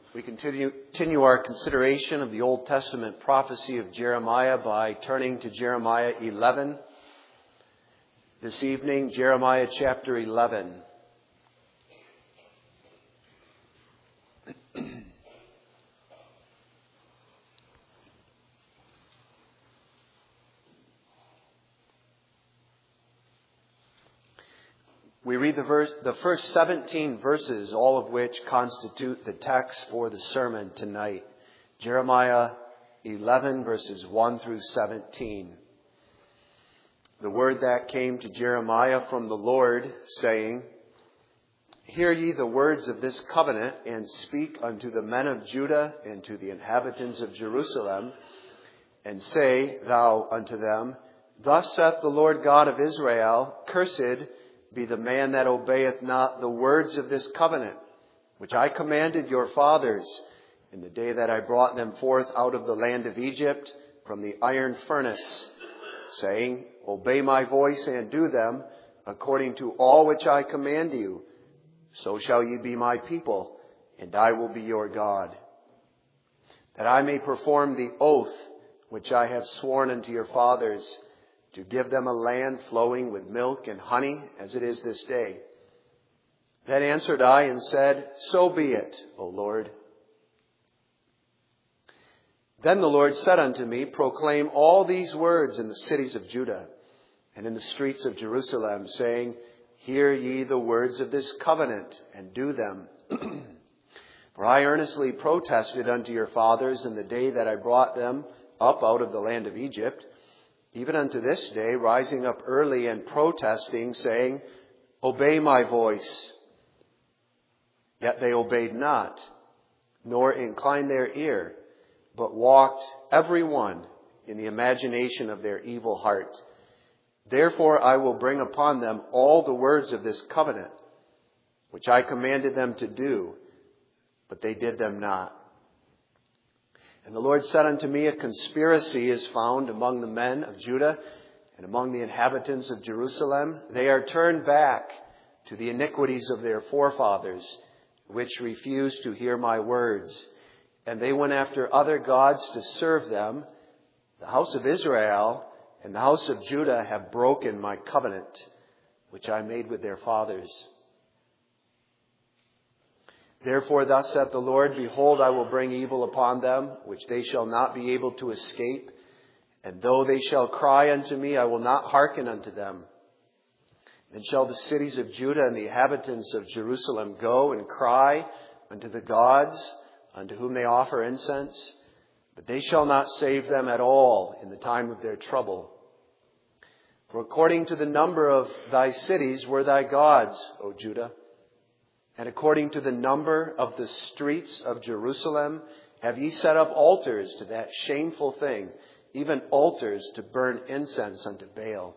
We continue our consideration of the Old Testament prophecy of Jeremiah by turning to Jeremiah 11. This evening, Jeremiah chapter 11. We read the first 17 verses, all of which constitute the text for the sermon tonight. Jeremiah 11, verses 1 through 17. The word that came to Jeremiah from the Lord, saying, Hear ye the words of this covenant, and speak unto the men of Judah and to the inhabitants of Jerusalem, and say thou unto them, Thus saith the Lord God of Israel, Cursed be the man that obeyeth not the words of this covenant, which I commanded your fathers in the day that I brought them forth out of the land of Egypt from the iron furnace, saying, Obey my voice and do them according to all which I command you. So shall ye be my people, and I will be your God. That I may perform the oath which I have sworn unto your fathers, to give them a land flowing with milk and honey, as it is this day. Then answered I and said, So be it, O Lord. Then the Lord said unto me, Proclaim all these words in the cities of Judah and in the streets of Jerusalem, saying, Hear ye the words of this covenant, and do them. For I earnestly protested unto your fathers in the day that I brought them up out of the land of Egypt, even unto this day, rising up early and protesting, saying, Obey my voice. Yet they obeyed not, nor inclined their ear, but walked every one in the imagination of their evil heart. Therefore I will bring upon them all the words of this covenant, which I commanded them to do, but they did them not. And the Lord said unto me, A conspiracy is found among the men of Judah and among the inhabitants of Jerusalem. They are turned back to the iniquities of their forefathers, which refused to hear my words. And they went after other gods to serve them. The house of Israel and the house of Judah have broken my covenant, which I made with their fathers. Therefore, thus saith the Lord, Behold, I will bring evil upon them, which they shall not be able to escape. And though they shall cry unto me, I will not hearken unto them. Then shall the cities of Judah and the inhabitants of Jerusalem go and cry unto the gods, unto whom they offer incense. But they shall not save them at all in the time of their trouble. For according to the number of thy cities were thy gods, O Judah. And according to the number of the streets of Jerusalem, have ye set up altars to that shameful thing, even altars to burn incense unto Baal.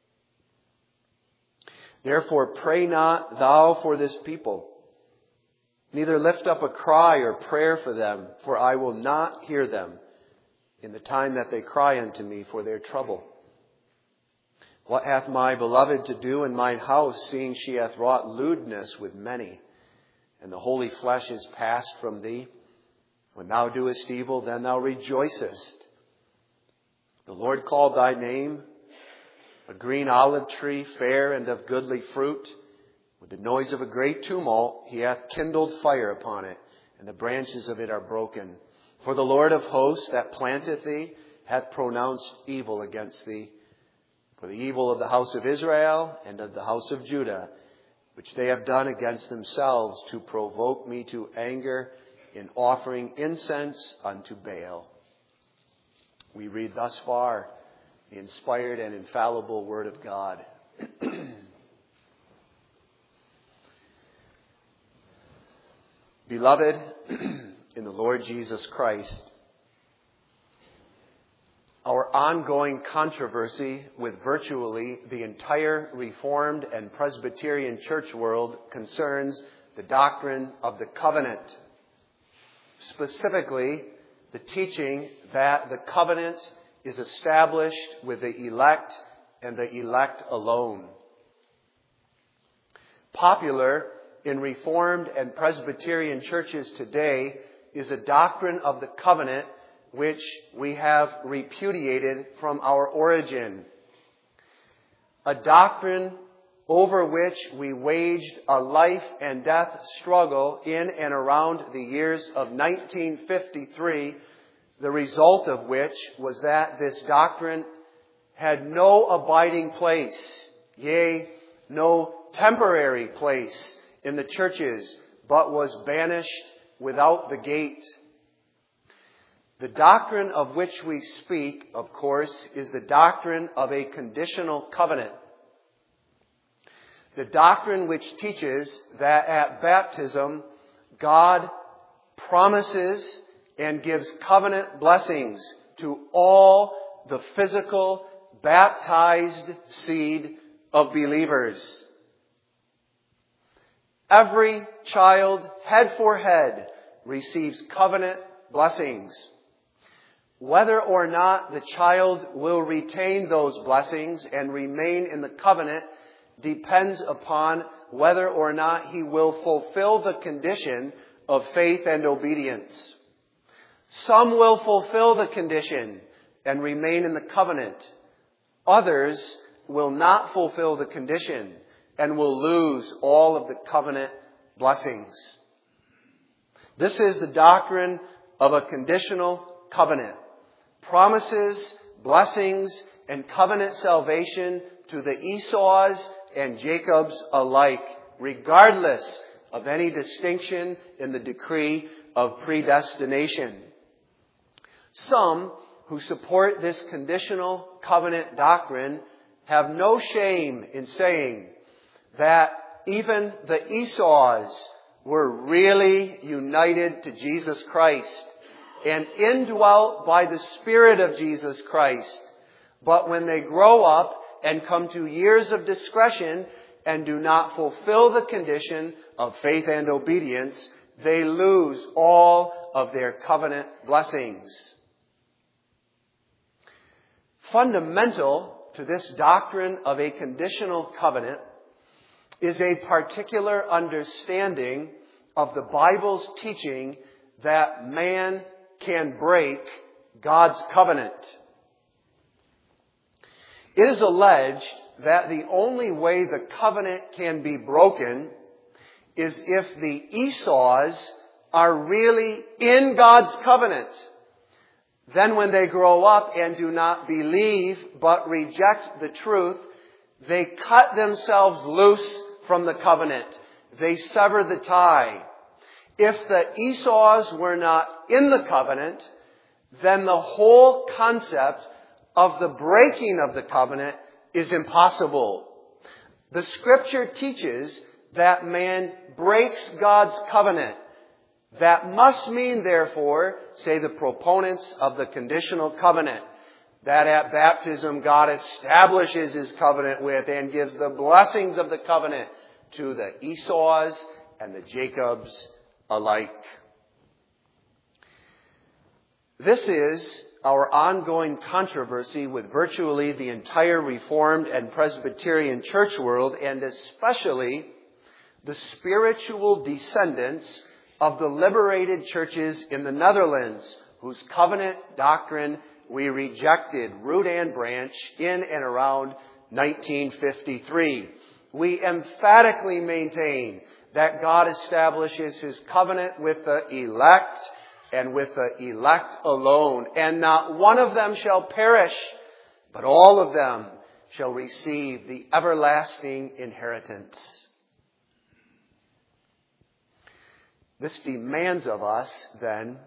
Therefore pray not thou for this people, neither lift up a cry or prayer for them, for I will not hear them in the time that they cry unto me for their trouble. What hath my beloved to do in mine house, seeing she hath wrought lewdness with many? And the holy flesh is passed from thee. When thou doest evil, then thou rejoicest. The Lord called thy name a green olive tree, fair and of goodly fruit. With the noise of a great tumult, he hath kindled fire upon it, and the branches of it are broken. For the Lord of hosts that planteth thee hath pronounced evil against thee. For the evil of the house of Israel and of the house of Judah, which they have done against themselves to provoke me to anger in offering incense unto Baal. We read thus far the inspired and infallible Word of God. Beloved, in the Lord Jesus Christ, our ongoing controversy with virtually the entire Reformed and Presbyterian church world concerns the doctrine of the covenant. Specifically, the teaching that the covenant is established with the elect and the elect alone. Popular in Reformed and Presbyterian churches today is a doctrine of the covenant which we have repudiated from our origin. A doctrine over which we waged a life and death struggle in and around the years of 1953, the result of which was that this doctrine had no abiding place, yea, no temporary place in the churches, but was banished without the gate. The doctrine of which we speak, of course, is the doctrine of a conditional covenant. The doctrine which teaches that at baptism, God promises and gives covenant blessings to all the physical, baptized seed of believers. Every child, head for head, receives covenant blessings. Whether or not the child will retain those blessings and remain in the covenant depends upon whether or not he will fulfill the condition of faith and obedience. Some will fulfill the condition and remain in the covenant. Others will not fulfill the condition and will lose all of the covenant blessings. This is the doctrine of a conditional covenant. Promises, blessings, and covenant salvation to the Esau's and Jacob's alike, regardless of any distinction in the decree of predestination. Some who support this conditional covenant doctrine have no shame in saying that even the Esau's were really united to Jesus Christ and indwelt by the Spirit of Jesus Christ. But when they grow up and come to years of discretion and do not fulfill the condition of faith and obedience, they lose all of their covenant blessings. Fundamental to this doctrine of a conditional covenant is a particular understanding of the Bible's teaching that man can break God's covenant. It is alleged that the only way the covenant can be broken is if the Esau's are really in God's covenant. Then when they grow up and do not believe but reject the truth, they cut themselves loose from the covenant. They sever the tie. If the Esau's were not in the covenant, then the whole concept of the breaking of the covenant is impossible. The Scripture teaches that man breaks God's covenant. That must mean, therefore, say the proponents of the conditional covenant, that at baptism God establishes His covenant with and gives the blessings of the covenant to the Esau's and the Jacob's alike. This is our ongoing controversy with virtually the entire Reformed and Presbyterian church world, and especially the spiritual descendants of the liberated churches in the Netherlands, whose covenant doctrine we rejected root and branch in and around 1953. We emphatically maintain that God establishes His covenant with the elect and with the elect alone, and not one of them shall perish, but all of them shall receive the everlasting inheritance. This demands of us, then,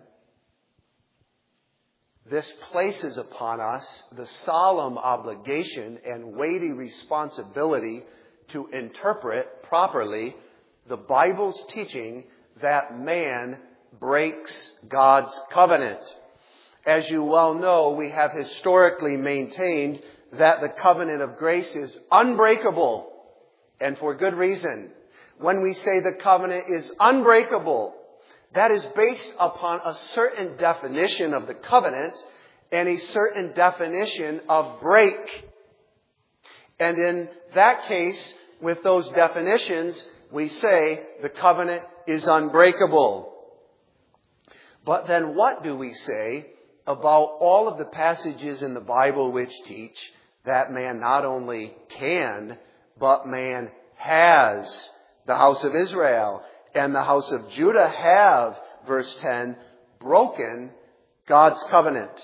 this places upon us the solemn obligation and weighty responsibility to interpret properly the Bible's teaching that man breaks God's covenant. As you well know, we have historically maintained that the covenant of grace is unbreakable, and for good reason. When we say the covenant is unbreakable, that is based upon a certain definition of the covenant and a certain definition of break. And in that case, with those definitions, we say the covenant is unbreakable. But then what do we say about all of the passages in the Bible which teach that man not only can, but man has? The house of Israel and the house of Judah have, verse 10, broken God's covenant.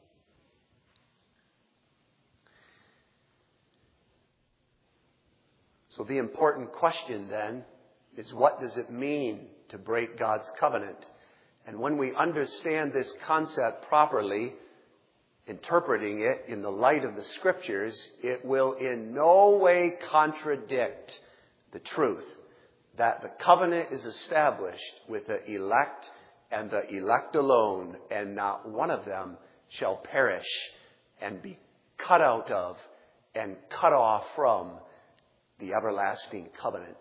So the important question then is, what does it mean to break God's covenant? And when we understand this concept properly, interpreting it in the light of the Scriptures, it will in no way contradict the truth that the covenant is established with the elect and the elect alone, and not one of them shall perish and be cut out of and cut off from the everlasting covenant.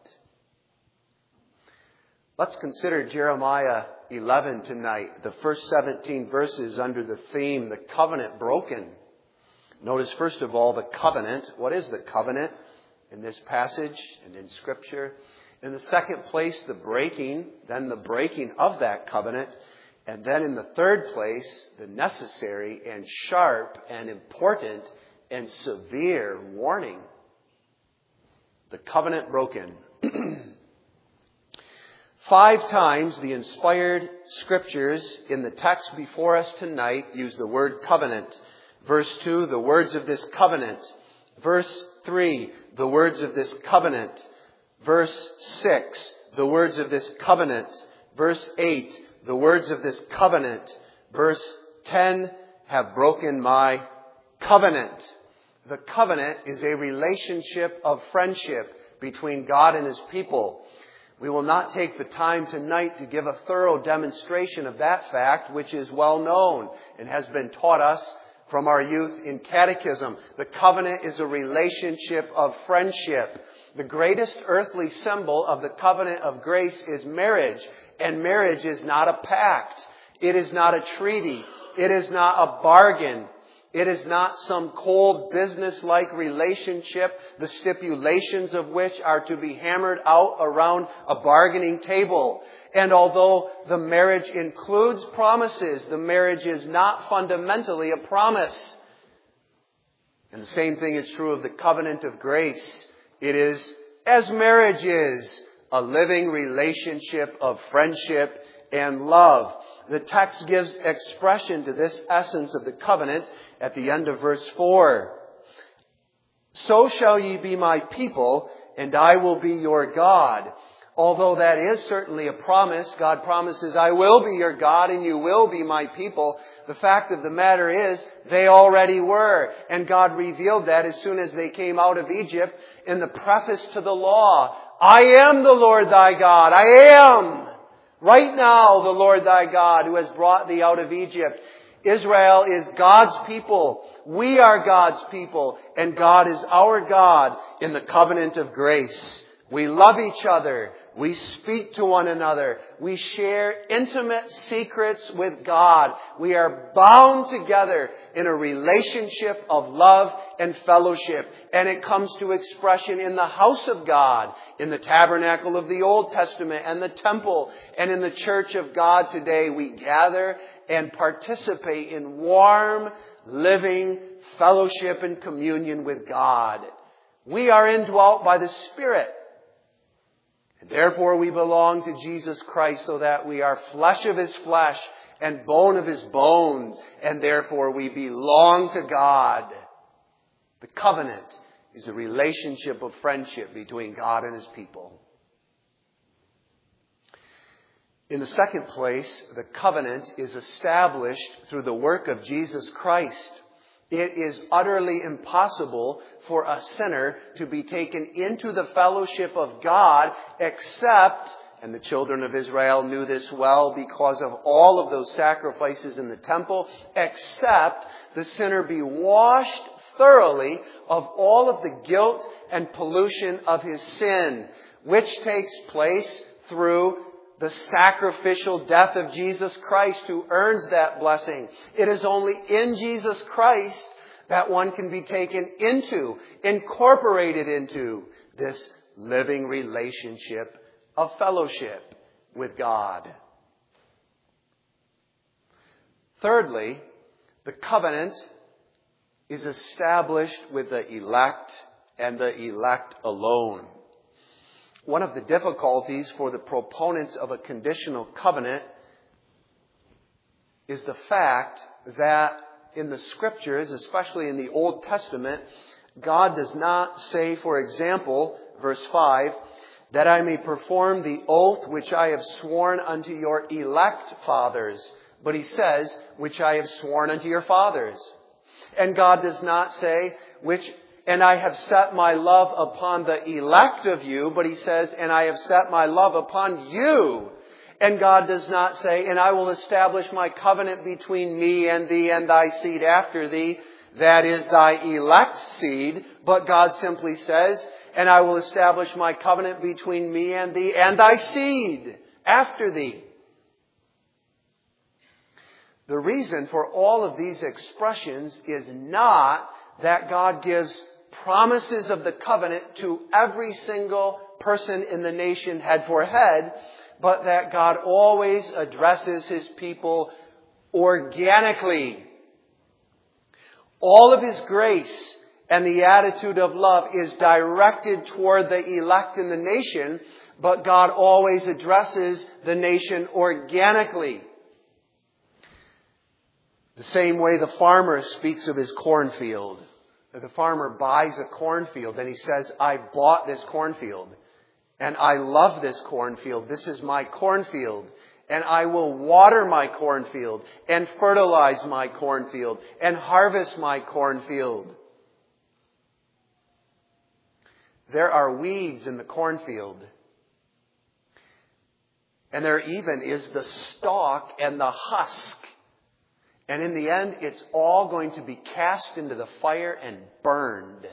Let's consider Jeremiah 11 tonight, the first 17 verses under the theme, the covenant broken. Notice first of all the covenant. What is the covenant in this passage and in Scripture? In the second place, the breaking, then the breaking of that covenant. And then in the third place, the necessary and sharp and important and severe warning. The covenant broken. 5 times the inspired Scriptures in the text before us tonight use the word covenant. Verse 2, the words of this covenant. Verse 3, the words of this covenant. Verse 6, the words of this covenant. Verse 8, the words of this covenant. Verse 10, have broken my covenant. The covenant is a relationship of friendship between God and His people. We will not take the time tonight to give a thorough demonstration of that fact, which is well known and has been taught us from our youth in catechism. The covenant is a relationship of friendship. The greatest earthly symbol of the covenant of grace is marriage. And marriage is not a pact. It is not a treaty. It is not a bargain. It is not some cold business-like relationship, the stipulations of which are to be hammered out around a bargaining table. And although the marriage includes promises, the marriage is not fundamentally a promise. And the same thing is true of the covenant of grace. It is, as marriage is, a living relationship of friendship and love. The text gives expression to this essence of the covenant at the end of verse 4. So shall ye be my people, and I will be your God. Although that is certainly a promise, God promises, I will be your God and you will be my people. The fact of the matter is, they already were. And God revealed that as soon as they came out of Egypt in the preface to the law. I am the Lord thy God. I am. Right now, the Lord thy God who has brought thee out of Egypt. Israel is God's people. We are God's people. And God is our God in the covenant of grace. We love each other. We speak to one another. We share intimate secrets with God. We are bound together in a relationship of love and fellowship. And it comes to expression in the house of God, in the tabernacle of the Old Testament and the temple. And in the church of God today, we gather and participate in warm, living fellowship and communion with God. We are indwelt by the Spirit. Therefore we belong to Jesus Christ, so that we are flesh of His flesh and bone of His bones, and therefore we belong to God. The covenant is a relationship of friendship between God and His people. In the second place, the covenant is established through the work of Jesus Christ. It is utterly impossible for a sinner to be taken into the fellowship of God except, and the children of Israel knew this well because of all of those sacrifices in the temple, except the sinner be washed thoroughly of all of the guilt and pollution of his sin, which takes place through the sacrificial death of Jesus Christ, who earns that blessing. It is only in Jesus Christ that one can be taken into, incorporated into this living relationship of fellowship with God. Thirdly, the covenant is established with the elect and the elect alone. One of the difficulties for the proponents of a conditional covenant is the fact that in the Scriptures, especially in the Old Testament, God does not say, for example, verse 5, that I may perform the oath which I have sworn unto your elect fathers. But he says, which I have sworn unto your fathers. And God does not say, and I have set my love upon the elect of you, but he says, and I have set my love upon you. And God does not say, and I will establish my covenant between me and thee and thy seed after thee, that is thy elect seed. But God simply says, and I will establish my covenant between me and thee and thy seed after thee. The reason for all of these expressions is not that God gives promises of the covenant to every single person in the nation head for head, but that God always addresses His people organically. All of His grace and the attitude of love is directed toward the elect in the nation, but God always addresses the nation organically. The same way the farmer speaks of his cornfield. The farmer buys a cornfield and he says, I bought this cornfield and I love this cornfield. This is my cornfield. And I will water my cornfield and fertilize my cornfield and harvest my cornfield. There are weeds in the cornfield. And there even is the stalk and the husk. And in the end, it's all going to be cast into the fire and burned.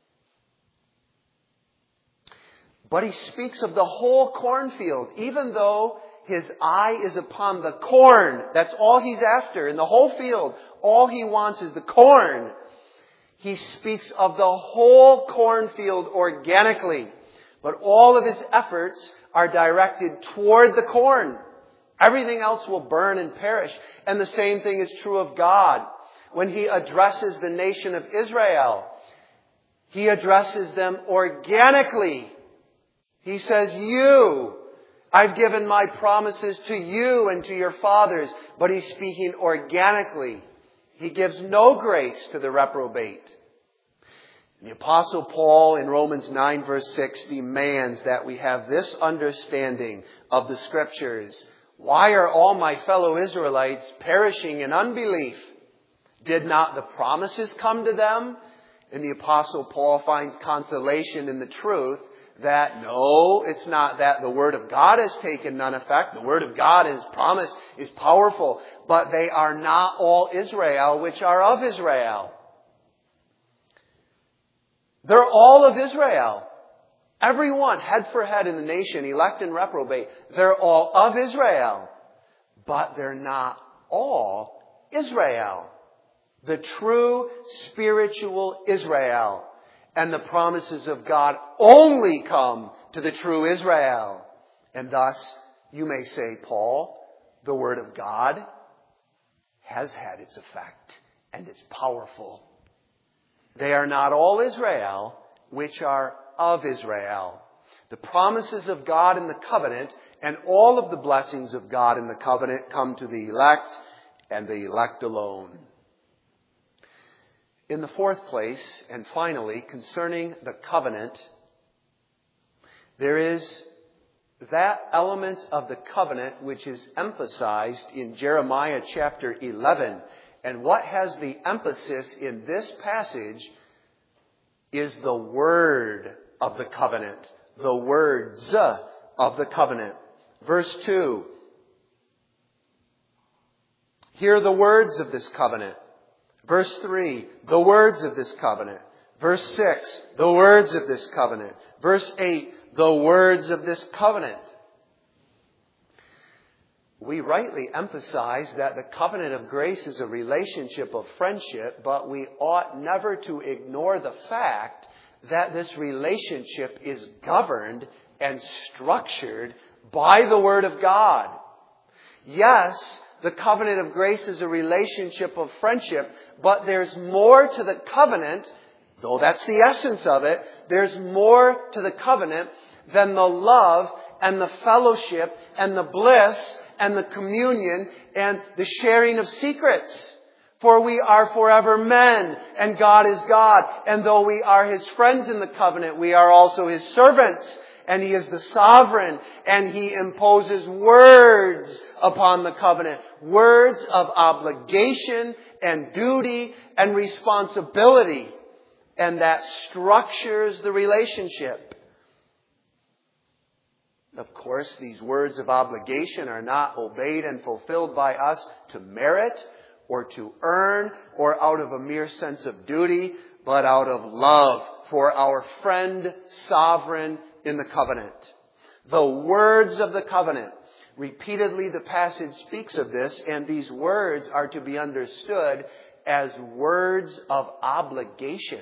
But he speaks of the whole cornfield, even though his eye is upon the corn. That's all he's after in the whole field. All he wants is the corn. He speaks of the whole cornfield organically. But all of his efforts are directed toward the corn. Everything else will burn and perish. And the same thing is true of God. When He addresses the nation of Israel, He addresses them organically. He says, I've given my promises to you and to your fathers. But He's speaking organically. He gives no grace to the reprobate. The Apostle Paul in Romans 9 verse 6 demands that we have this understanding of the Scriptures. Why are all my fellow Israelites perishing in unbelief? Did not the promises come to them? And the Apostle Paul finds consolation in the truth that no, it's not that the Word of God has taken none effect. The Word of God, His promise, is powerful. But they are not all Israel which are of Israel. They're all of Israel. Everyone, head for head in the nation, elect and reprobate, they're all of Israel. But they're not all Israel. The true spiritual Israel. And the promises of God only come to the true Israel. And thus, you may say, Paul, the Word of God has had its effect and it's powerful. They are not all Israel, which are of Israel. The promises of God in the covenant and all of the blessings of God in the covenant come to the elect and the elect alone. In the fourth place, and finally, concerning the covenant, there is that element of the covenant which is emphasized in Jeremiah chapter 11. And what has the emphasis in this passage is the word of the covenant. The words of the covenant. Verse 2. Hear the words of this covenant. Verse 3. The words of this covenant. Verse 6. The words of this covenant. Verse 8. The words of this covenant. We rightly emphasize that the covenant of grace is a relationship of friendship, but we ought never to ignore the fact that this relationship is governed and structured by the Word of God. Yes, the covenant of grace is a relationship of friendship, but there's more to the covenant, though that's the essence of it, there's more to the covenant than the love and the fellowship and the bliss and the communion and the sharing of secrets. For we are forever men, and God is God. And though we are His friends in the covenant, we are also His servants. And He is the sovereign, and He imposes words upon the covenant. Words of obligation and duty and responsibility. And that structures the relationship. Of course, these words of obligation are not obeyed and fulfilled by us to merit or to earn or out of a mere sense of duty, but out of love for our friend sovereign in the covenant. The words of the covenant. Repeatedly the passage speaks of this, and these words are to be understood as words of obligation.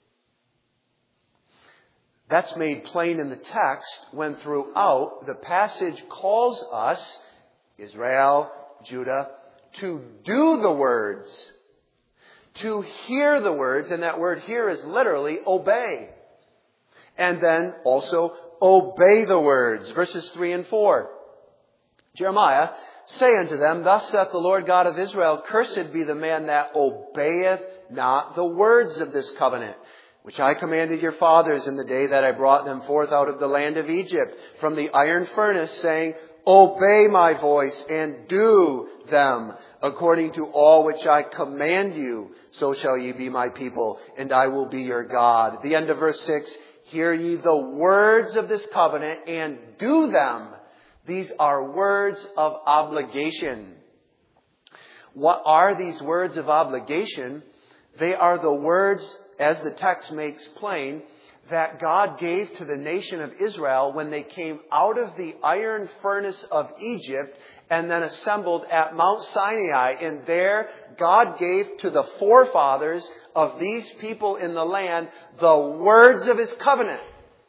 That's made plain in the text when throughout the passage calls us, Israel, Judah, to do the words, to hear the words, and that word hear is literally obey. And then also obey the words. Verses 3 and 4. Jeremiah, say unto them, Thus saith the Lord God of Israel, Cursed be the man that obeyeth not the words of this covenant, which I commanded your fathers in the day that I brought them forth out of the land of Egypt, from the iron furnace, saying, Obey my voice and do them according to all which I command you. So shall ye be my people, and I will be your God. At the end of verse 6, Hear ye the words of this covenant and do them. These are words of obligation. What are these words of obligation? They are the words, as the text makes plain, that God gave to the nation of Israel when they came out of the iron furnace of Egypt and then assembled at Mount Sinai. And there, God gave to the forefathers of these people in the land the words of His covenant.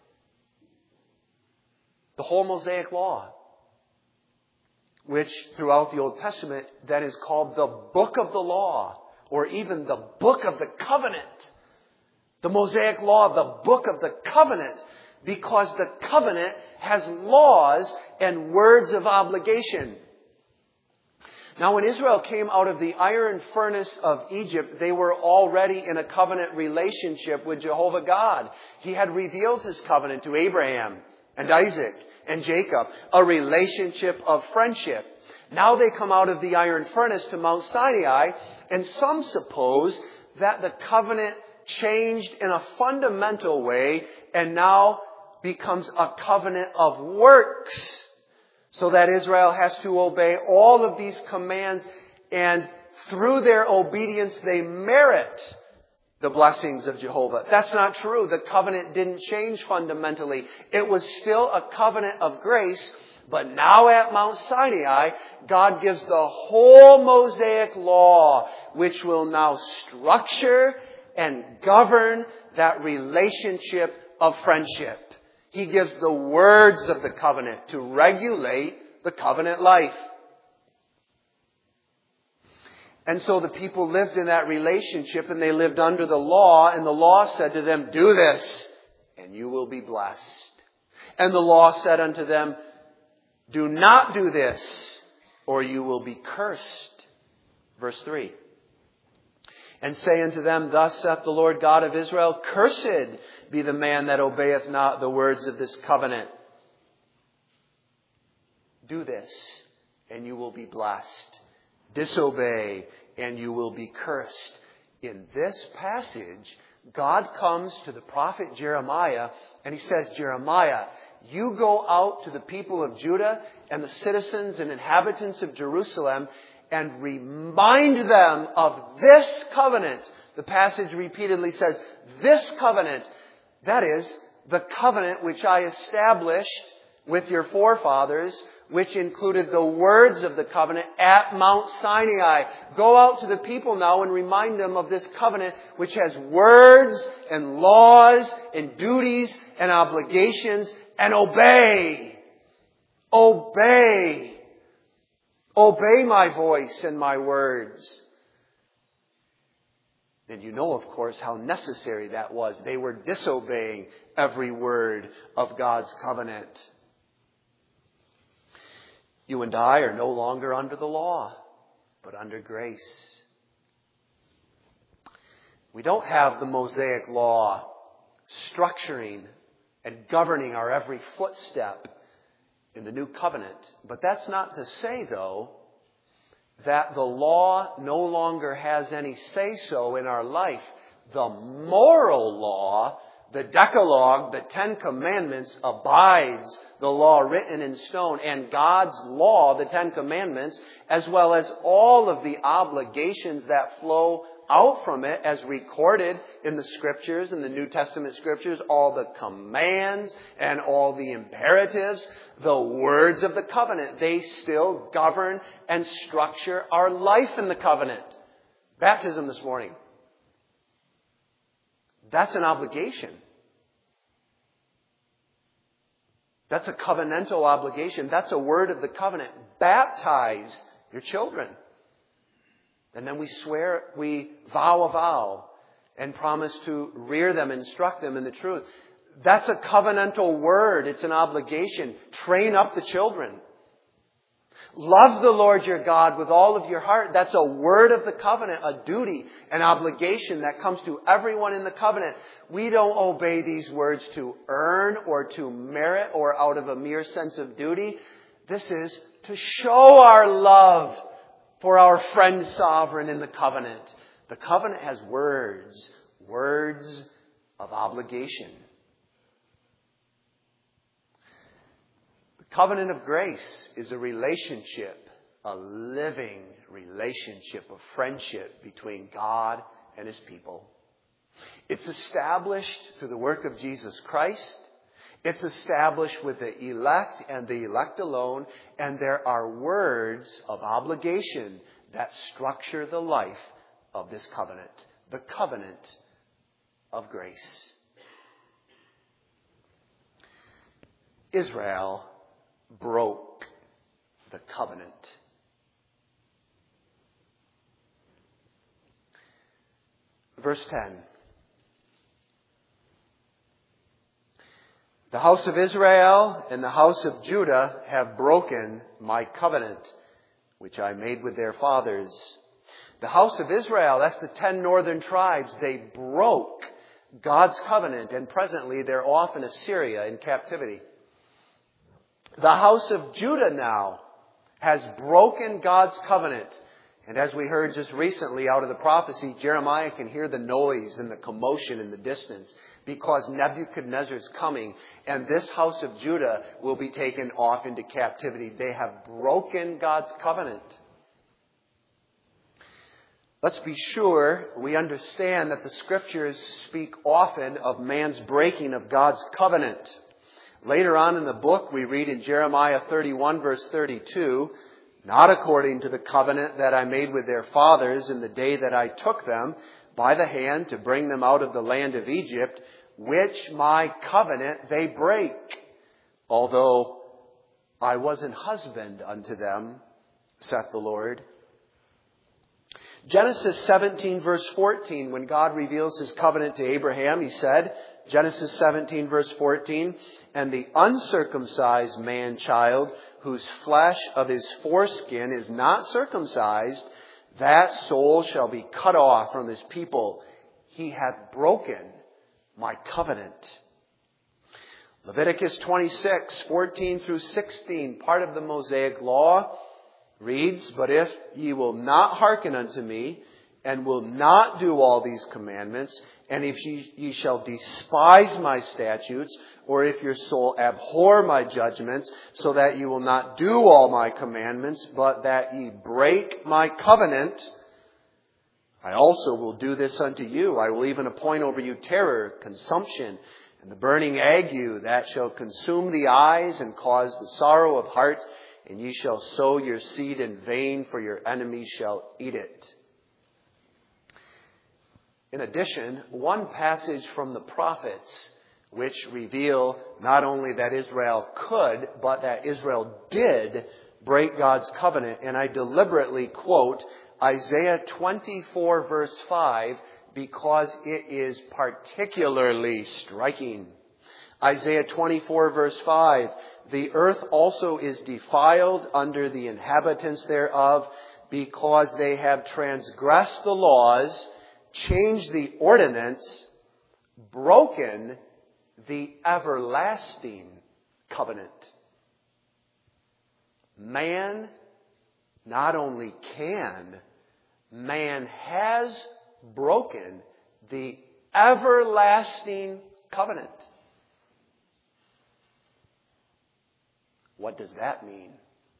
The whole Mosaic Law, which throughout the Old Testament then is called the Book of the Law, or even the Book of the Covenant. The Mosaic Law, the Book of the Covenant, because the covenant has laws and words of obligation. Now, when Israel came out of the iron furnace of Egypt, they were already in a covenant relationship with Jehovah God. He had revealed His covenant to Abraham and Isaac and Jacob, a relationship of friendship. Now they come out of the iron furnace to Mount Sinai, and some suppose that the covenant changed in a fundamental way and now becomes a covenant of works, so that Israel has to obey all of these commands, and through their obedience they merit the blessings of Jehovah. That's not true. The covenant didn't change fundamentally. It was still a covenant of grace, but now at Mount Sinai, God gives the whole Mosaic Law, which will now structure and govern that relationship of friendship. He gives the words of the covenant to regulate the covenant life. And so the people lived in that relationship, and they lived under the law, and the law said to them, do this, and you will be blessed. And the law said unto them, do not do this, or you will be cursed. Verse 3. And say unto them, Thus saith the Lord God of Israel, Cursed be the man that obeyeth not the words of this covenant. Do this, and you will be blessed. Disobey, and you will be cursed. In this passage, God comes to the prophet Jeremiah, and He says, Jeremiah, you go out to the people of Judah and the citizens and inhabitants of Jerusalem and remind them of this covenant. The passage repeatedly says, this covenant, that is, the covenant which I established with your forefathers, which included the words of the covenant at Mount Sinai. Go out to the people now and remind them of this covenant, which has words and laws and duties and obligations, and obey. Obey. Obey my voice and my words. And you know, of course, how necessary that was. They were disobeying every word of God's covenant. You and I are no longer under the law, but under grace. We don't have the Mosaic law structuring and governing our every footstep in the new covenant. But that's not to say, though, that the law no longer has any say-so in our life. The moral law, the Decalogue, the Ten Commandments, abides the law written in stone, and God's law, the Ten Commandments, as well as all of the obligations that flow out from it as recorded in the Scriptures, in the New Testament Scriptures, all the commands and all the imperatives, the words of the covenant, they still govern and structure our life in the covenant. Baptism this morning. That's an obligation. That's a covenantal obligation. That's a word of the covenant. Baptize your children. And then we vow a vow and promise to rear them, instruct them in the truth. That's a covenantal word. It's an obligation. Train up the children. Love the Lord your God with all of your heart. That's a word of the covenant, a duty, an obligation that comes to everyone in the covenant. We don't obey these words to earn or to merit or out of a mere sense of duty. This is to show our love for our friend sovereign in the covenant. The covenant has words of obligation. The covenant of grace is a relationship, a living relationship of friendship between God and His people. It's established through the work of Jesus Christ. It's established with the elect and the elect alone, and there are words of obligation that structure the life of this covenant, the covenant of grace. Israel broke the covenant. Verse 10. The house of Israel and the house of Judah have broken my covenant, which I made with their fathers. The house of Israel, that's the 10 northern tribes, they broke God's covenant, and presently they're off in Assyria in captivity. The house of Judah now has broken God's covenant. And as we heard just recently out of the prophecy, Jeremiah can hear the noise and the commotion in the distance because Nebuchadnezzar's coming, and this house of Judah will be taken off into captivity. They have broken God's covenant. Let's be sure we understand that the Scriptures speak often of man's breaking of God's covenant. Later on in the book, we read in Jeremiah 31, verse 32, not according to the covenant that I made with their fathers in the day that I took them by the hand to bring them out of the land of Egypt, which my covenant they break, although I was an husband unto them, saith the Lord. Genesis 17, verse 14, when God reveals His covenant to Abraham, He said, Genesis 17, verse 14, and the uncircumcised man-child, whose flesh of his foreskin is not circumcised, that soul shall be cut off from his people. He hath broken my covenant. Leviticus 26, 14 through 16, part of the Mosaic law, reads, but if ye will not hearken unto me, and will not do all these commandments, and if ye shall despise my statutes, or if your soul abhor my judgments, so that ye will not do all my commandments, but that ye break my covenant, I also will do this unto you. I will even appoint over you terror, consumption, and the burning ague that shall consume the eyes and cause the sorrow of heart, and ye shall sow your seed in vain, for your enemies shall eat it. In addition, one passage from the prophets which reveal not only that Israel could, but that Israel did break God's covenant. And I deliberately quote Isaiah 24 verse 5 because it is particularly striking. Isaiah 24 verse 5, the earth also is defiled under the inhabitants thereof because they have transgressed the laws, changed the ordinance, broken the everlasting covenant. Man not only can, man has broken the everlasting covenant. What does that mean?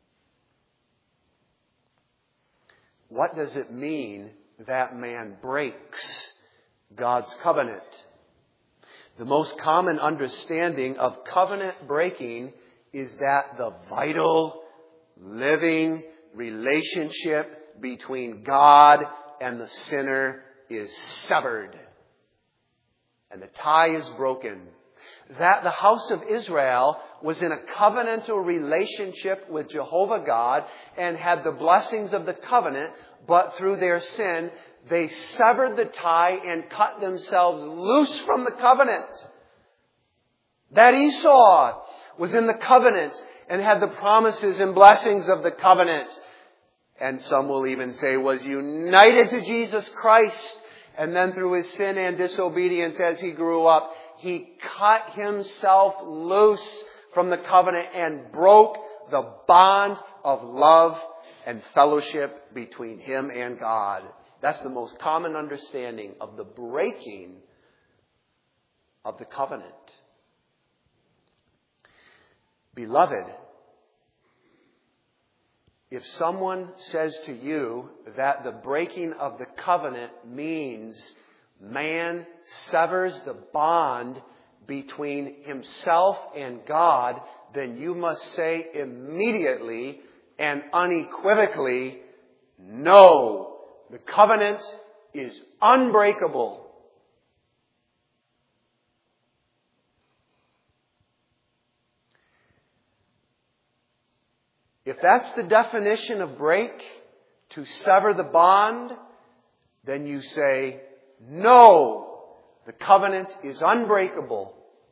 What does it mean that man breaks God's covenant? The most common understanding of covenant breaking is that the vital, living relationship between God and the sinner is severed. And the tie is broken. That the house of Israel was in a covenantal relationship with Jehovah God and had the blessings of the covenant, but through their sin, they severed the tie and cut themselves loose from the covenant. That Esau was in the covenant and had the promises and blessings of the covenant. And some will even say was united to Jesus Christ. And then through his sin and disobedience as he grew up, he cut himself loose from the covenant and broke the bond of love and fellowship between him and God. That's the most common understanding of the breaking of the covenant. Beloved, if someone says to you that the breaking of the covenant means man severs the bond between himself and God, then you must say immediately and unequivocally, no, the covenant is unbreakable. If that's the definition of break, to sever the bond, then you say, no, the covenant is unbreakable.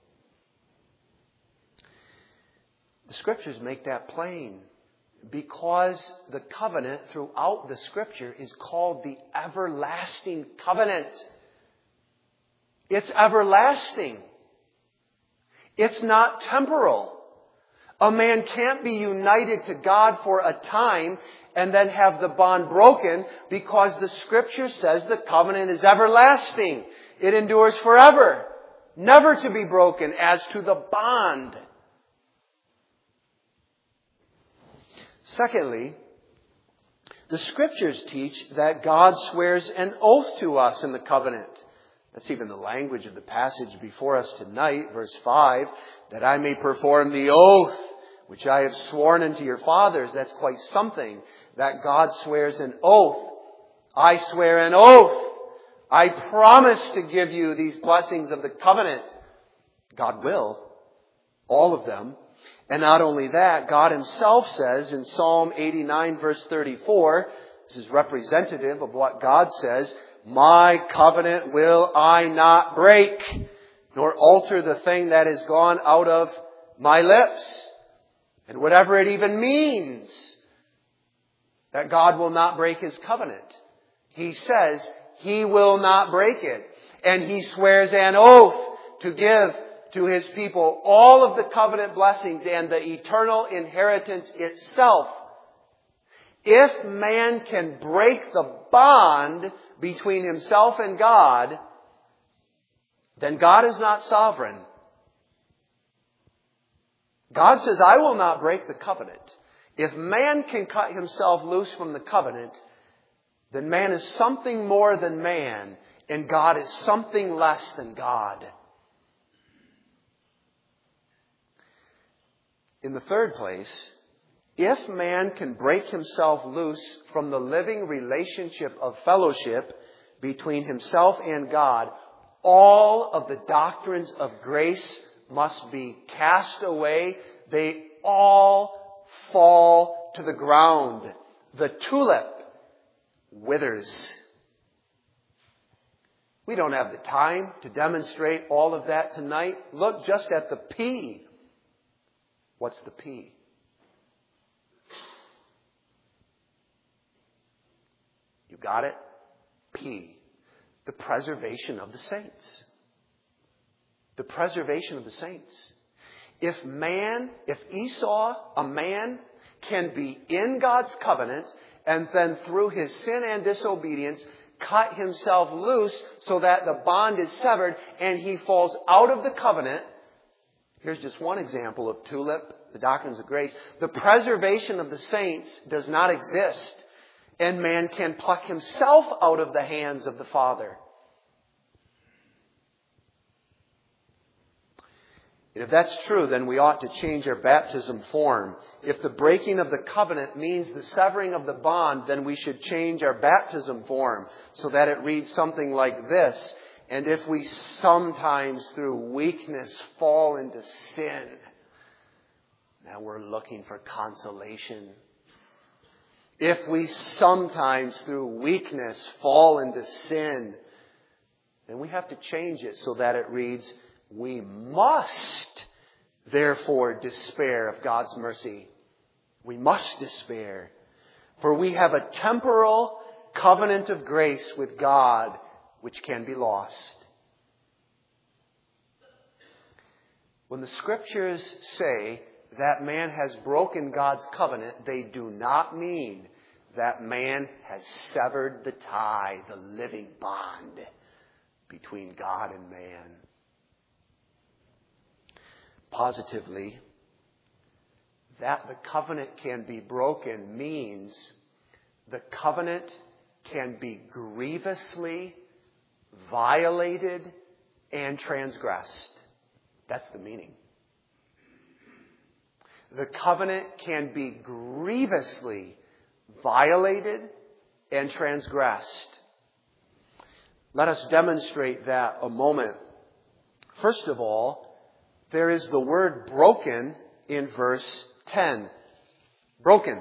The Scriptures make that plain because the covenant throughout the Scripture is called the everlasting covenant. It's everlasting. It's not temporal. A man can't be united to God for a time and then have the bond broken because the Scripture says the covenant is everlasting. It endures forever, never to be broken as to the bond. Secondly, the Scriptures teach that God swears an oath to us in the covenant. That's even the language of the passage before us tonight, verse 5, that I may perform the oath which I have sworn unto your fathers. That's quite something, that God swears an oath. I swear an oath. I promise to give you these blessings of the covenant. God will. All of them. And not only that, God himself says in Psalm 89 verse 34, this is representative of what God says, my covenant will I not break, nor alter the thing that is gone out of my lips. And whatever it even means, that God will not break his covenant. He says he will not break it. And he swears an oath to give to his people all of the covenant blessings and the eternal inheritance itself. If man can break the bond between himself and God, then God is not sovereign. God says, I will not break the covenant. If man can cut himself loose from the covenant, then man is something more than man, and God is something less than God. In the third place, if man can break himself loose from the living relationship of fellowship between himself and God, all of the doctrines of grace must be cast away. They all fall to the ground. The tulip withers. We don't have the time to demonstrate all of that tonight. Look just at the P. What's the P? You got it? P. The preservation of the saints. The preservation of the saints. If Esau, a man, can be in God's covenant and then through his sin and disobedience cut himself loose so that the bond is severed and he falls out of the covenant. Here's just one example of tulip, the doctrines of grace. The preservation of the saints does not exist, and man can pluck himself out of the hands of the Father. If that's true, then we ought to change our baptism form. If the breaking of the covenant means the severing of the bond, then we should change our baptism form so that it reads something like this. And if we sometimes through weakness fall into sin, now we're looking for consolation. If we sometimes through weakness fall into sin, then we have to change it so that it reads, we must therefore despair of God's mercy. We must despair. For we have a temporal covenant of grace with God which can be lost. When the Scriptures say that man has broken God's covenant, they do not mean that man has severed the tie, the living bond between God and man. Positively, that the covenant can be broken means the covenant can be grievously violated and transgressed. That's the meaning. The covenant can be grievously violated and transgressed. Let us demonstrate that a moment. First of all, there is the word broken in verse 10. Broken.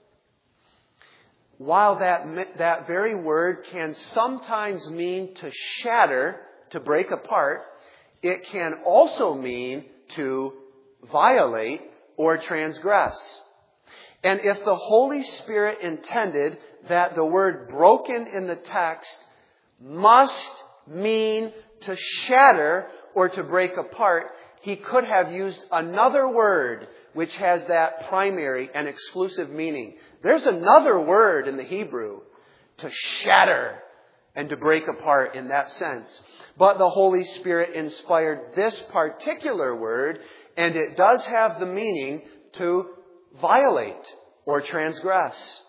While that very word can sometimes mean to shatter, to break apart, it can also mean to violate or transgress. And if the Holy Spirit intended that the word broken in the text must mean to shatter or to break apart, He could have used another word which has that primary and exclusive meaning. There's another word in the Hebrew to shatter and to break apart in that sense. But the Holy Spirit inspired this particular word, and it does have the meaning to violate or transgress.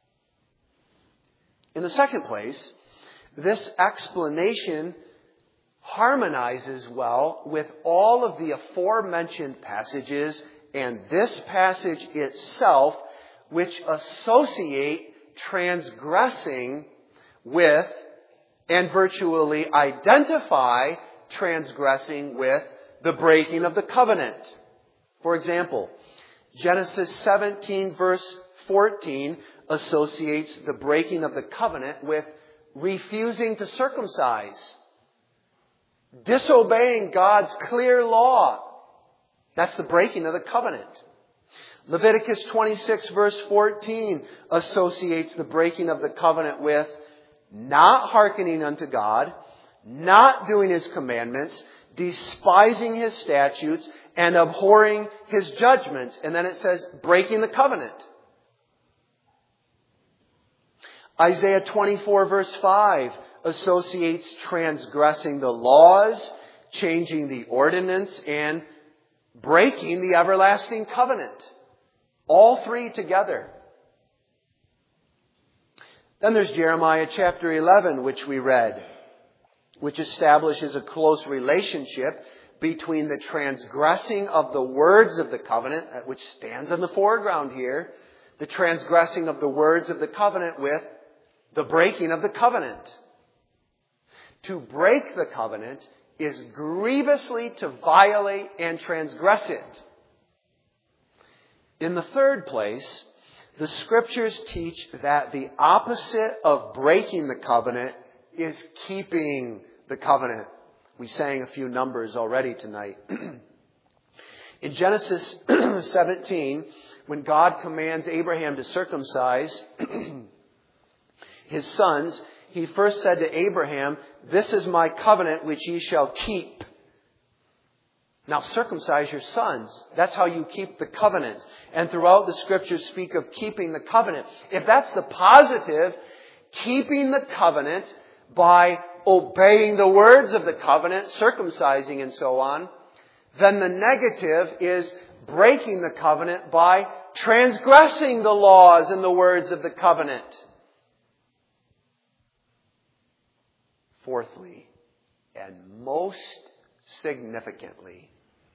In the second place, this explanation harmonizes well with all of the aforementioned passages and this passage itself, which associate transgressing with and virtually identify transgressing with the breaking of the covenant. For example, Genesis 17 verse 14 associates the breaking of the covenant with refusing to circumcise, disobeying God's clear law. That's the breaking of the covenant. Leviticus 26 verse 14 associates the breaking of the covenant with not hearkening unto God, not doing His commandments, despising His statutes, and abhorring His judgments. And then it says, breaking the covenant. Isaiah 24 verse 5 associates transgressing the laws, changing the ordinance, and breaking the everlasting covenant. All three together. Then there's Jeremiah chapter 11, which we read, which establishes a close relationship between the transgressing of the words of the covenant, which stands in the foreground here, the transgressing of the words of the covenant with the breaking of the covenant. To break the covenant is grievously to violate and transgress it. In the third place, The Scriptures teach that the opposite of breaking the covenant is keeping the covenant. We sang a few numbers already tonight. In Genesis 17, when God commands Abraham to circumcise his sons, He first said to Abraham, "This is my covenant which ye shall keep." Now circumcise your sons. That's how you keep the covenant. And throughout the Scriptures speak of keeping the covenant. If that's the positive, keeping the covenant by obeying the words of the covenant, circumcising and so on, then the negative is breaking the covenant by transgressing the laws and the words of the covenant. Fourthly, and most significantly,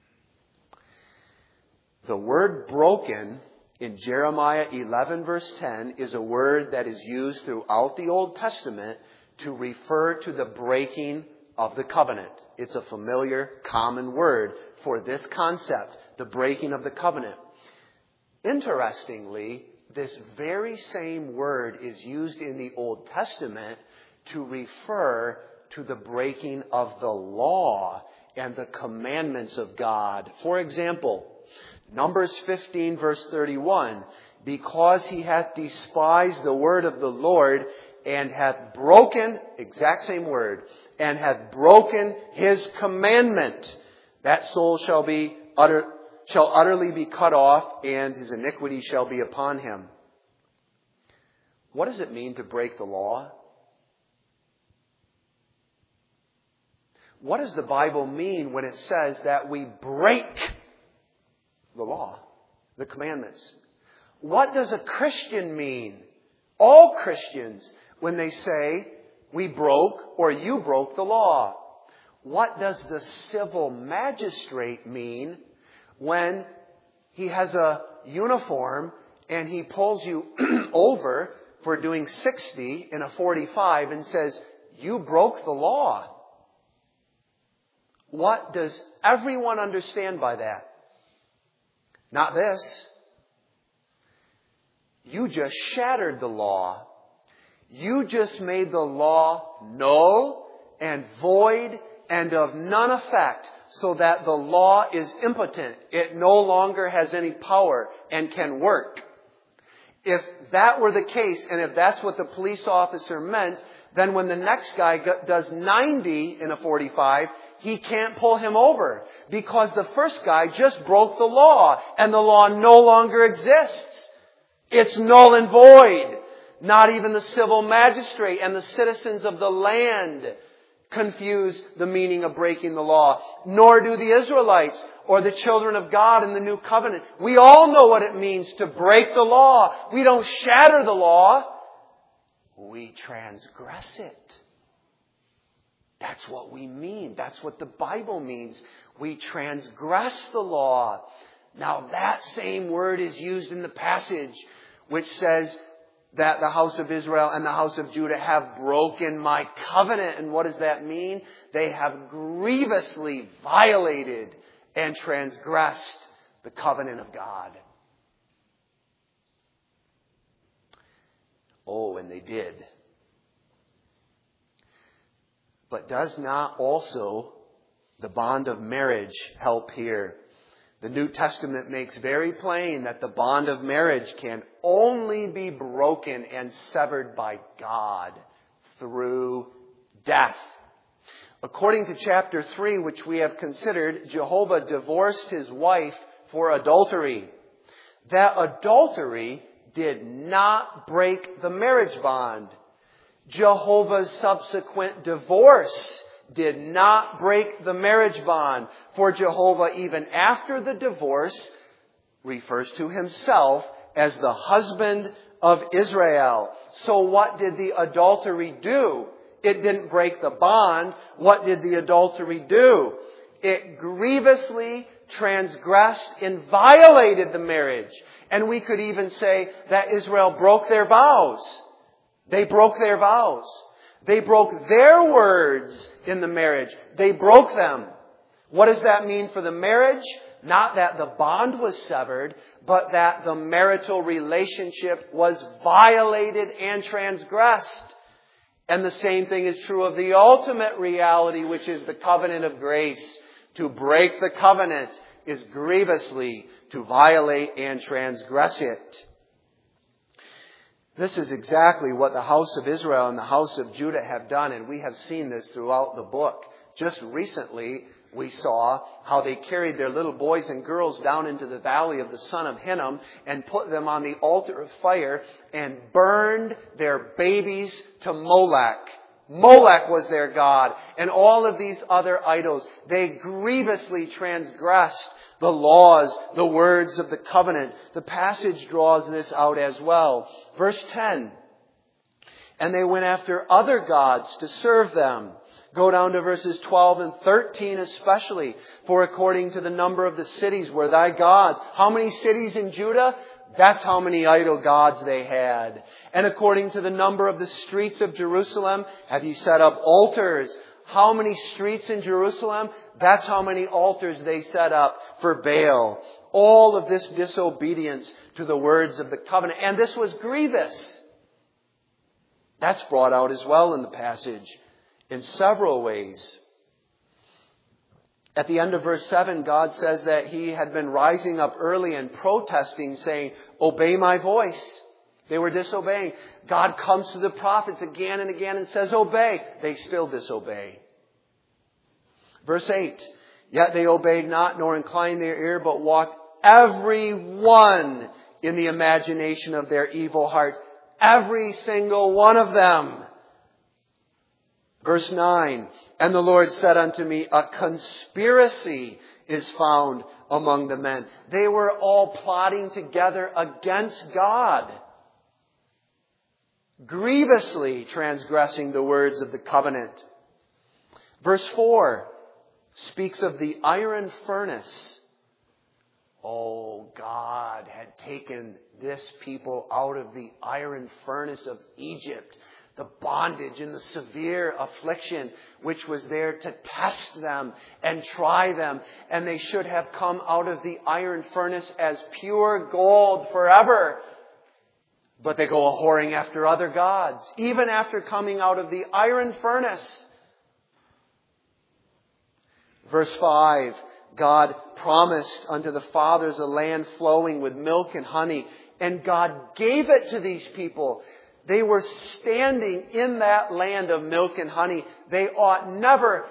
the word broken in Jeremiah 11 verse 10 is a word that is used throughout the Old Testament to refer to the breaking of the covenant. It's a familiar, common word for this concept, the breaking of the covenant. Interestingly, this very same word is used in the Old Testament to refer to the breaking of the law and the commandments of God. For example, Numbers 15 verse 31, "Because he hath despised the word of the Lord and hath broken," exact same word, "and hath broken his commandment, that soul shall utterly be cut off, and his iniquity shall be upon him." What does it mean to break the law? What does the Bible mean when it says that we break the law, the commandments? What does a Christian mean, all Christians, when they say we broke or you broke the law? What does the civil magistrate mean when he has a uniform and he pulls you over for doing 60 in a 45 and says, "You broke the law"? What does everyone understand by that? Not this. You just shattered the law. You just made the law null and void and of none effect, so that the law is impotent. It no longer has any power and can work. If that were the case, and if that's what the police officer meant, then when the next guy does 90 in a 45, he can't pull him over, because the first guy just broke the law and the law no longer exists. It's null and void. Not even the civil magistrate and the citizens of the land confuse the meaning of breaking the law, nor do the Israelites or the children of God in the new covenant. We all know what it means to break the law. We don't shatter the law. We transgress it. That's what we mean. That's what the Bible means. We transgress the law. Now that same word is used in the passage which says that the house of Israel and the house of Judah have broken my covenant. And what does that mean? They have grievously violated and transgressed the covenant of God. Oh, and they did. But does not also the bond of marriage help here? The New Testament makes very plain that the bond of marriage can only be broken and severed by God through death. According to chapter 3, which we have considered, Jehovah divorced his wife for adultery. That adultery did not break the marriage bond. Jehovah's subsequent divorce did not break the marriage bond. For Jehovah, even after the divorce, refers to himself as the husband of Israel. So what did the adultery do? It didn't break the bond. What did the adultery do? It grievously transgressed and violated the marriage. And we could even say that Israel broke their vows. They broke their vows. They broke their words in the marriage. They broke them. What does that mean for the marriage? Not that the bond was severed, but that the marital relationship was violated and transgressed. And the same thing is true of the ultimate reality, which is the covenant of grace. To break the covenant is grievously to violate and transgress it. This is exactly what the house of Israel and the house of Judah have done, and we have seen this throughout the book. Just recently, we saw how they carried their little boys and girls down into the valley of the son of Hinnom and put them on the altar of fire and burned their babies to Molech. Molech was their god, and all of these other idols. They grievously transgressed the laws, the words of the covenant. The passage draws this out as well. Verse 10, and they went after other gods to serve them. Go down to verses 12 and 13 especially. For according to the number of the cities were thy gods. How many cities in Judah? That's how many idol gods they had. And according to the number of the streets of Jerusalem, have ye set up altars? How many streets in Jerusalem? That's how many altars they set up for Baal. All of this disobedience to the words of the covenant. And this was grievous. That's brought out as well in the passage in several ways. At the end of verse 7, God says that He had been rising up early and protesting, saying, obey my voice. They were disobeying. God comes to the prophets again and again and says, obey. They still disobey. Verse 8, yet they obeyed not, nor inclined their ear, but walked every one in the imagination of their evil heart. Every single one of them. Verse 9, and the Lord said unto me, a conspiracy is found among the men. They were all plotting together against God, grievously transgressing the words of the covenant. Verse 4 speaks of the iron furnace. Oh, God had taken this people out of the iron furnace of Egypt. The bondage and the severe affliction which was there to test them and try them. And they should have come out of the iron furnace as pure gold forever. But they go a-whoring after other gods, even after coming out of the iron furnace. Verse 5, God promised unto the fathers a land flowing with milk and honey. And God gave it to these people. They were standing in that land of milk and honey. They ought never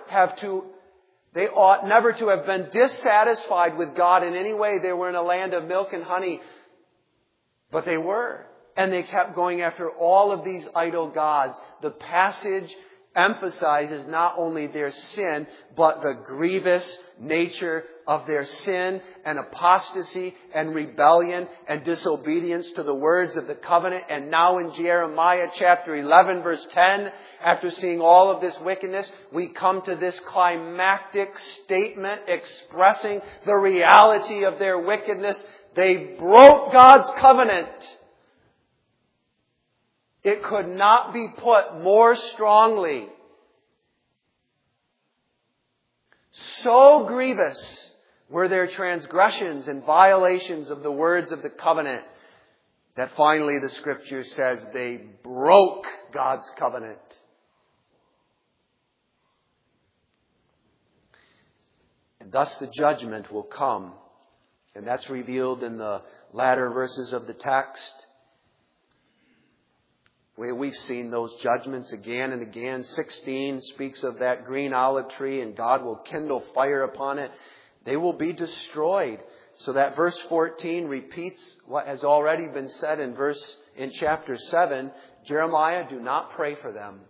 to have been dissatisfied with God in any way. They were in a land of milk and honey. But they were. And they kept going after all of these idol gods. The passage emphasizes not only their sin, but the grievous nature of their sin and apostasy and rebellion and disobedience to the words of the covenant. And now in Jeremiah chapter 11 verse 10, after seeing all of this wickedness, we come to this climactic statement expressing the reality of their wickedness. They broke God's covenant. It could not be put more strongly. So grievous were their transgressions and violations of the words of the covenant that finally the Scripture says they broke God's covenant. And thus the judgment will come. And that's revealed in the latter verses of the text. We've seen those judgments again and again. 16 speaks of that green olive tree, and God will kindle fire upon it. They will be destroyed. So that verse 14 repeats what has already been said in chapter 7. Jeremiah, do not pray for them.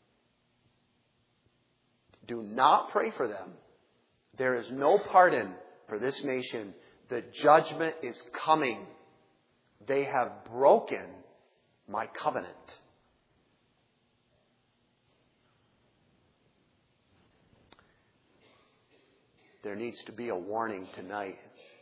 Do not pray for them. There is no pardon for this nation. The judgment is coming. They have broken my covenant. There needs to be a warning tonight.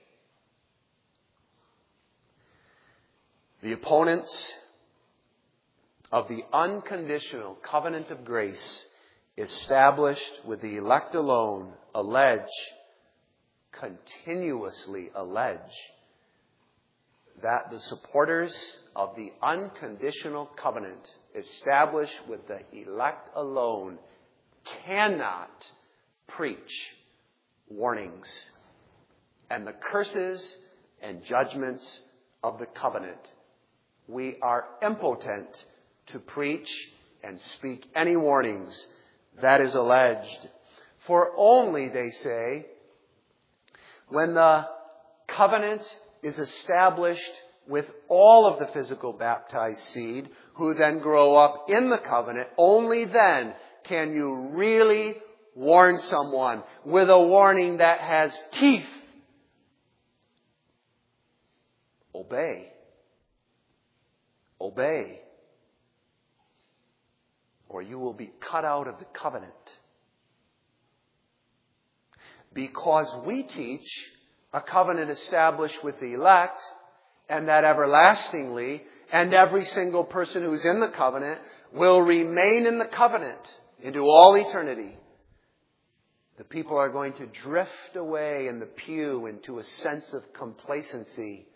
The opponents of the unconditional covenant of grace established with the elect alone allege continuously allege that the supporters of the unconditional covenant established with the elect alone cannot preach warnings and the curses and judgments of the covenant. We are impotent to preach and speak any warnings that is alleged. For only, they say, when the covenant is established with all of the physical baptized seed, who then grow up in the covenant, only then can you really warn someone with a warning that has teeth. Obey. Obey. Or you will be cut out of the covenant. Because we teach a covenant established with the elect, and that everlastingly, and every single person who's in the covenant will remain in the covenant into all eternity. The people are going to drift away in the pew into a sense of complacency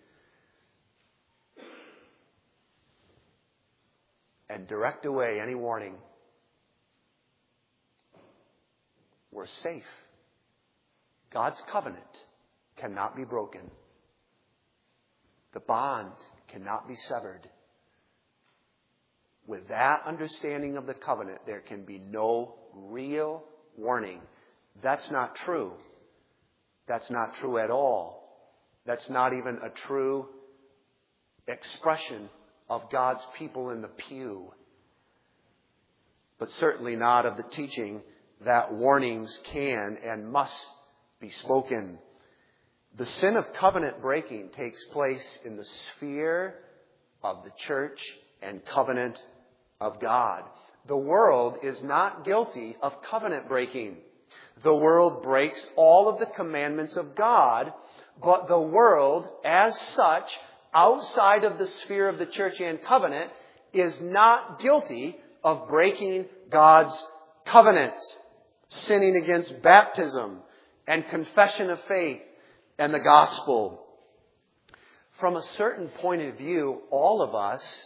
and direct away any warning. We're safe. God's covenant cannot be broken. The bond cannot be severed. With that understanding of the covenant, there can be no real warning. That's not true. That's not true at all. That's not even a true expression of God's people in the pew. But certainly not of the teaching that warnings can and must be spoken. The sin of covenant breaking takes place in the sphere of the church and covenant of God. The world is not guilty of covenant breaking. The world breaks all of the commandments of God, but the world, as such, outside of the sphere of the church and covenant, is not guilty of breaking God's covenant, sinning against baptism and confession of faith and the gospel. From a certain point of view, all of us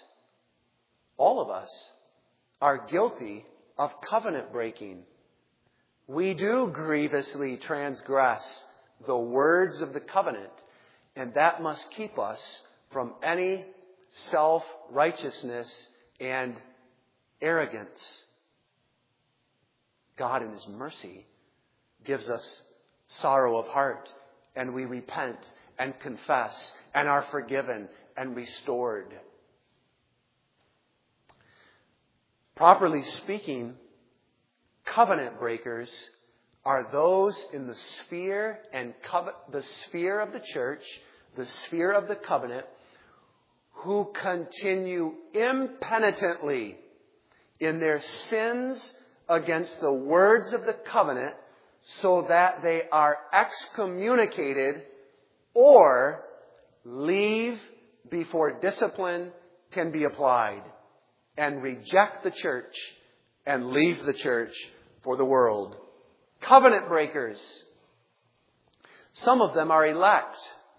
are guilty of covenant breaking. We do grievously transgress the words of the covenant, and that must keep us from any self-righteousness and arrogance. God in His mercy gives us sorrow of heart, and we repent and confess and are forgiven and restored. Properly speaking, covenant breakers are those in the sphere the sphere of the church, the sphere of the covenant, who continue impenitently in their sins against the words of the covenant, so that they are excommunicated or leave before discipline can be applied, and reject the church and leave the church for the world. Covenant breakers. Some of them are elect.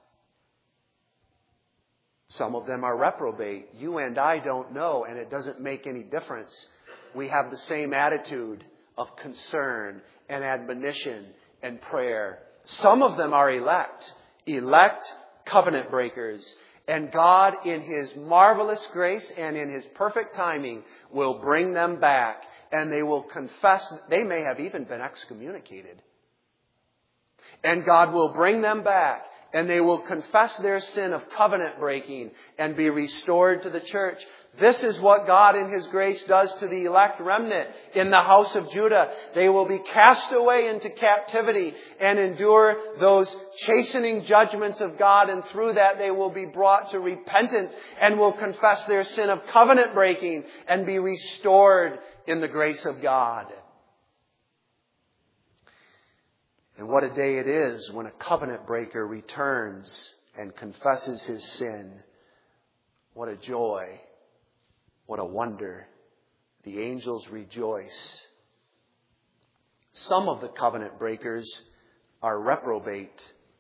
Some of them are reprobate. You and I don't know, and it doesn't make any difference. We have the same attitude of concern and admonition and prayer. Some of them are elect covenant breakers. And God, in His marvelous grace and in His perfect timing, will bring them back. And they will confess. They may have even been excommunicated. And God will bring them back. And they will confess their sin of covenant breaking and be restored to the church. This is what God in His grace does to the elect remnant in the house of Judah. They will be cast away into captivity and endure those chastening judgments of God. And through that they will be brought to repentance and will confess their sin of covenant breaking and be restored in the grace of God. And what a day it is when a covenant breaker returns and confesses his sin. What a joy. What a wonder. The angels rejoice. Some of the covenant breakers are reprobate.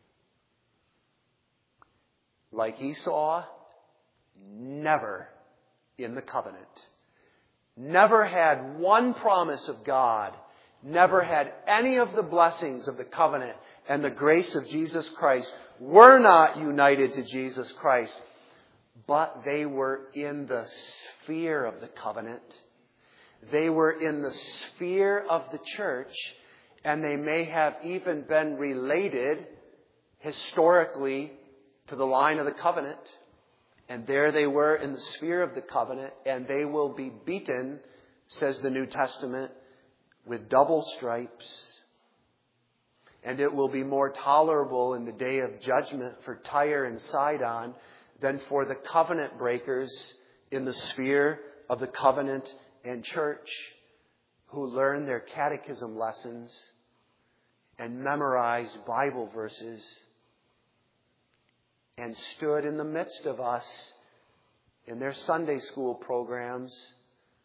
like Esau, never in the covenant. Never had one promise of God. Never had any of the blessings of the covenant and the grace of Jesus Christ. Were not united to Jesus Christ. But they were in the sphere of the covenant. They were in the sphere of the church. And they may have even been related historically to the line of the covenant. And there they were in the sphere of the covenant. And they will be beaten, says the New Testament, with double stripes. And it will be more tolerable in the day of judgment for Tyre and Sidon than for the covenant breakers in the sphere of the covenant and church, who learn their catechism lessons and memorized Bible verses and stood in the midst of us in their Sunday school programs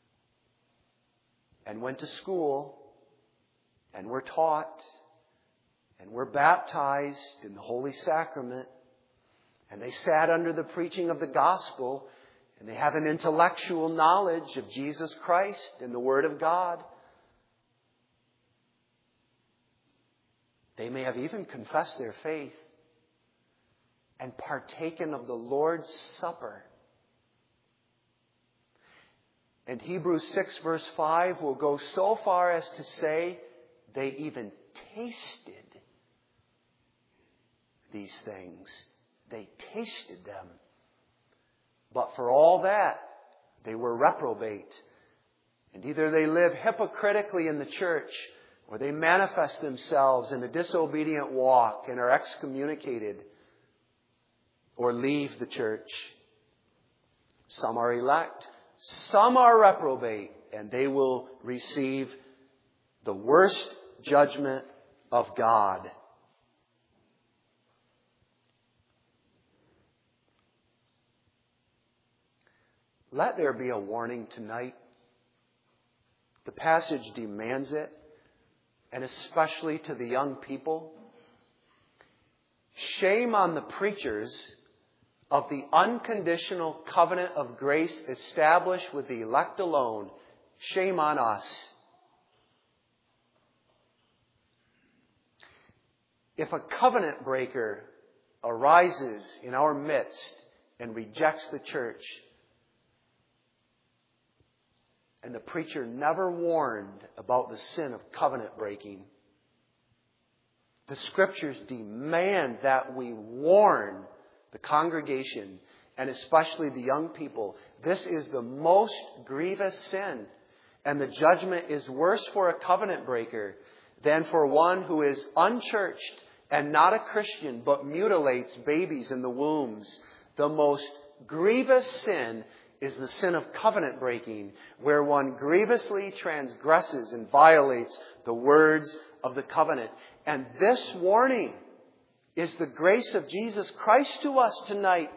and went to school and were taught and were baptized in the Holy Sacrament. And they sat under the preaching of the gospel, and they have an intellectual knowledge of Jesus Christ and the Word of God. They may have even confessed their faith and partaken of the Lord's Supper. And Hebrews 6 verse 5 will go so far as to say they even tasted these things. They tasted them. But for all that, they were reprobate. And either they live hypocritically in the church, or they manifest themselves in a disobedient walk and are excommunicated, or leave the church. Some are elect, some are reprobate, and they will receive the worst judgment of God. Let there be a warning tonight. The passage demands it, and especially to the young people. Shame on the preachers of the unconditional covenant of grace established with the elect alone. Shame on us. If a covenant breaker arises in our midst and rejects the church, and the preacher never warned about the sin of covenant breaking, the Scriptures demand that we warn the congregation, and especially the young people. This is the most grievous sin, and the judgment is worse for a covenant breaker than for one who is unchurched and not a Christian, but mutilates babies in the wombs. The most grievous sin is the sin of covenant breaking, where one grievously transgresses and violates the words of the covenant. And this warning is the grace of Jesus Christ to us tonight.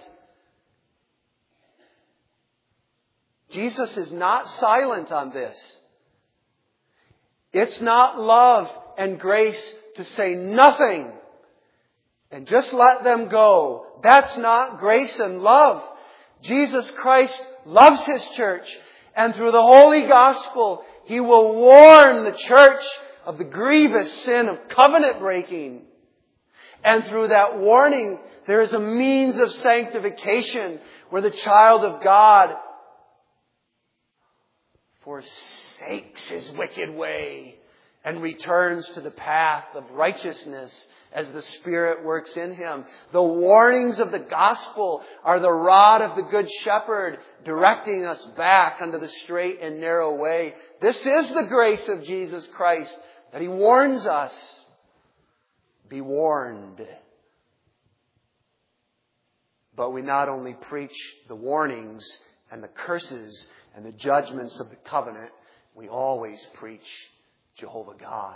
Jesus is not silent on this. It's not love and grace to say nothing and just let them go. That's not grace and love. Jesus Christ loves His church, and through the Holy Gospel, He will warn the church of the grievous sin of covenant breaking. And through that warning, there is a means of sanctification where the child of God forsakes his wicked way and returns to the path of righteousness as the Spirit works in him. The warnings of the gospel are the rod of the Good Shepherd, directing us back unto the straight and narrow way. This is the grace of Jesus Christ, that He warns us. Be warned. But we not only preach the warnings and the curses and the judgments of the covenant, we always preach Jehovah God.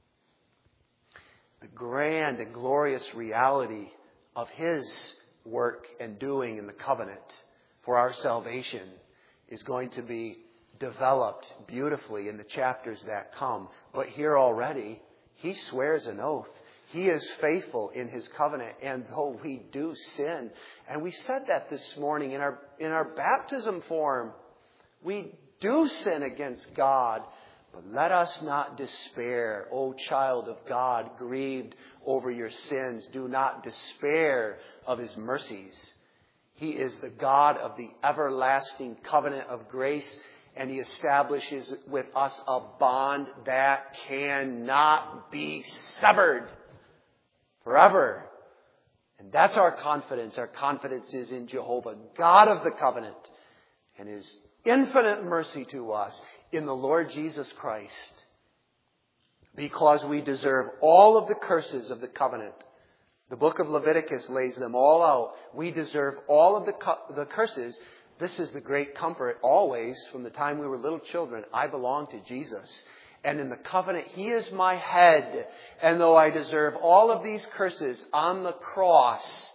The grand and glorious reality of His work and doing in the covenant for our salvation is going to be developed beautifully in the chapters that come. But here already, He swears an oath. He is faithful in His covenant, and though we do sin, and we said that this morning in our baptism form, we do sin against God, but let us not despair. O child of God, grieved over your sins, do not despair of His mercies. He is the God of the everlasting covenant of grace, and He establishes with us a bond that cannot be severed forever. And that's our confidence. Our confidence is in Jehovah, God of the covenant, and His infinite mercy to us in the Lord Jesus Christ. Because we deserve all of the curses of the covenant. The book of Leviticus lays them all out. We deserve all of the curses. This is the great comfort always from the time we were little children. I belong to Jesus. And in the covenant, He is my head. And though I deserve all of these curses on the cross,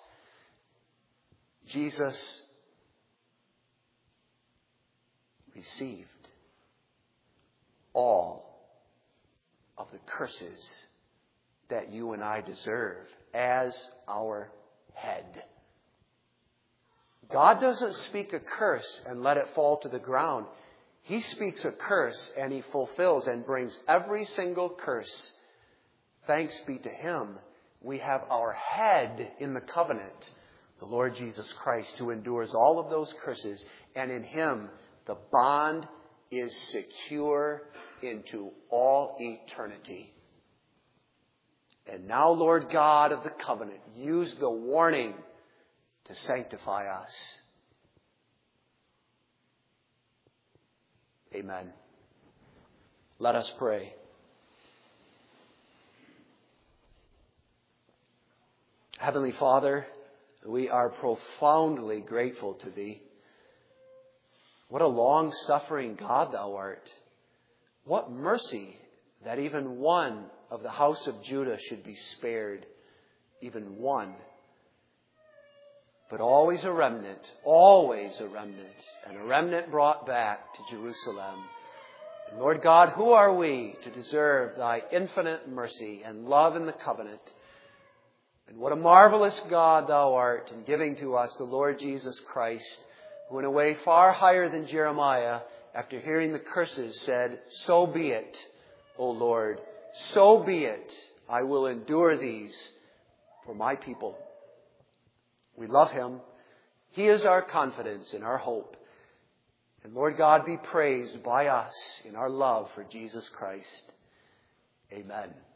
Jesus received all of the curses that you and I deserve as our head. God doesn't speak a curse and let it fall to the ground. He speaks a curse and He fulfills and brings every single curse. Thanks be to Him. We have our head in the covenant, the Lord Jesus Christ, who endures all of those curses. And in Him, the bond is secure into all eternity. And now, Lord God of the covenant, use the warning to sanctify us. Amen. Let us pray. Heavenly Father, we are profoundly grateful to Thee. What a long-suffering God Thou art. What mercy that even one of the house of Judah should be spared. Even one. But always a remnant, and a remnant brought back to Jerusalem. And Lord God, who are we to deserve Thy infinite mercy and love in the covenant? And what a marvelous God Thou art in giving to us the Lord Jesus Christ, who in a way far higher than Jeremiah, after hearing the curses, said, "So be it, O Lord, so be it. I will endure these for my people." We love Him. He is our confidence and our hope. And Lord God, be praised by us in our love for Jesus Christ. Amen.